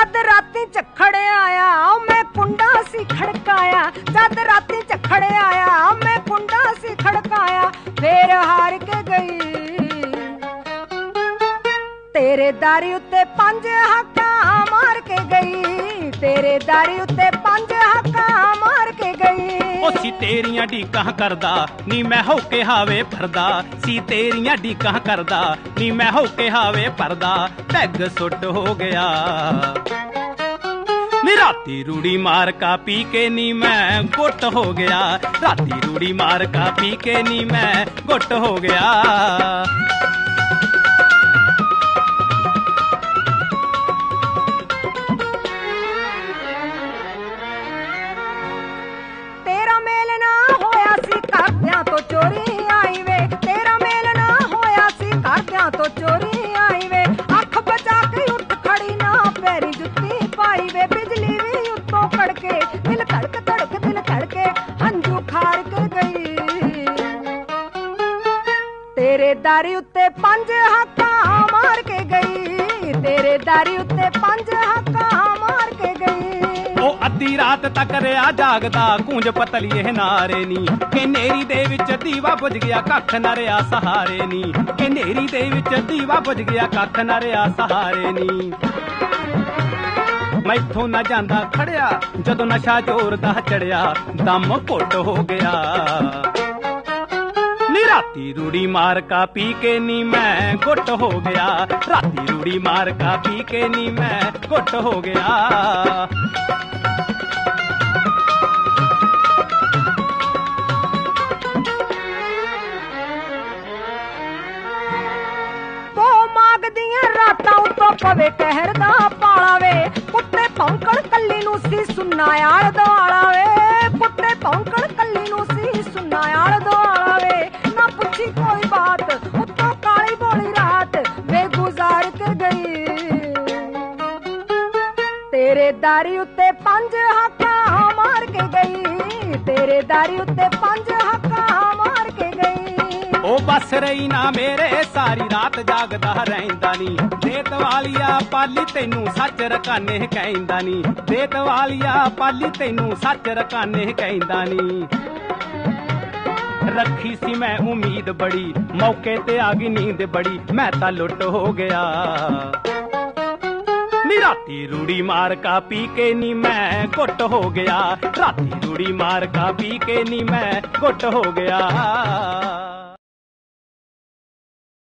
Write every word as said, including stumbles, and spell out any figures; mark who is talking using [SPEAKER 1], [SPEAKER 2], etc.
[SPEAKER 1] जद राती झखड़ आया मैं कुंडा सी खड़काया, जद राती झखड़ आया मैं कुंडा सी खड़काया, फिर हार के गई तेरे दारी उत्ते पंज हक्का मार के गई, तेरे दारी उत्ते पंज हक्का मार के गई।
[SPEAKER 2] ओ सी तेरियां ढीकां करदा नी मैं होके हावे भरदा, सी तेरियां ढीकां करदा नी मैं होके हावे भरदा, पैग सुट हो गया नी राती रूड़ी मार का पी के नी मैं गुट हो गया, राती रूड़ी मार का पी के नी मैं गुट हो गया। तो चोरी आई वे तेरा मेल ना होया सी घरदियां तो चोरी आई वे, अख बचा के उठ खड़ी ना पैरी जुत्ती पाई वे, बिजली भी उत्तों कड़के दिल धड़क धड़क दिल धड़के हंजू खाड़ के गई, तेरे दारी उत्ते पंज हक्का मार के गई, तेरे दारी उत्ते पंज हक्का मार के गई। ओ अद्धी रात तक रिया जागदा कूंज पतलीए नारे नी, के नेरी दे विच दीवा बुझ गया कख न रिया सहारे नी, के नेरी दे विच दीवा बुझ गया कख न रिया सहारे नी। मैथों न जांदा खड़िया जदों नशा जोर दा चढ़िया, दम घुट हो गया नी राती रूड़ी मार का पी के नी मैं गुट हो गया, राती रूड़ी मार का पी के नी मैं गुट हो गया। रातां उत्तों पवे कहर दा पाला वे, कुत्ते भौंकण कल्ली नूं सी सुन्ना याल दुआला वे, कुत्ते भौंकण कल्ली नूं सी सुन्ना याल दुआला वे, ना पुछी कोई बात उत्तों काली बोली रात बेगुजार के गई, तेरे दारी उत्ते पंज हक्का मार के गई, तेरे दारी उत्ते पंज हक्का मार के गई। ओ बस रही ना मेरे सारी रात जागदा रहिंदा नी, देत वालिया पाली तैनू सच रकाने कहंदा नी, देत वालिया पाली तैनू सच रकाने कहंदा नी। रखी सी मैं उम्मीद बड़ी मौके ते आ गई नींद बड़ी, मैं तां लुट हो गया नी राती रूड़ी मार का पी के नी मैं गुट हो गया, राती रूड़ी मार का पी के नी मैं गुट हो गया।